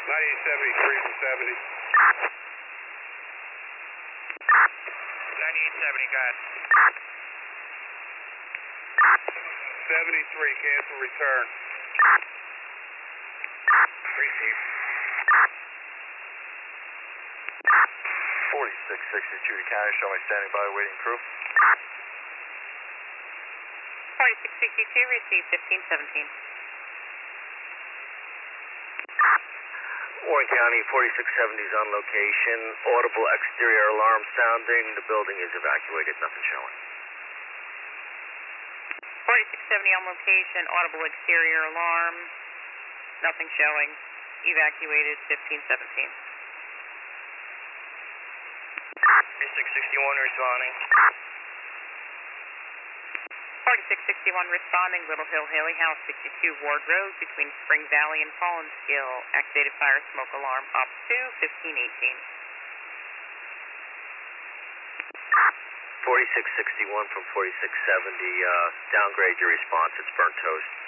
9873 from 70. 9870, go ahead. 73, cancel return. Receive. 4662 to counter, show me standing by, waiting crew. 4662, receive 1517. Warren County, 4670 is on location. Audible exterior alarm sounding. The building is evacuated, nothing showing. 4670 on location, audible exterior alarm, nothing showing, evacuated 1517. 4661 responding. 4661 responding, Little Hill, Haley House, 62 Ward Road, between Spring Valley and Pollenskill. Activated fire smoke alarm up to 1518. 4661 from 4670, downgrade your response, it's burnt toast.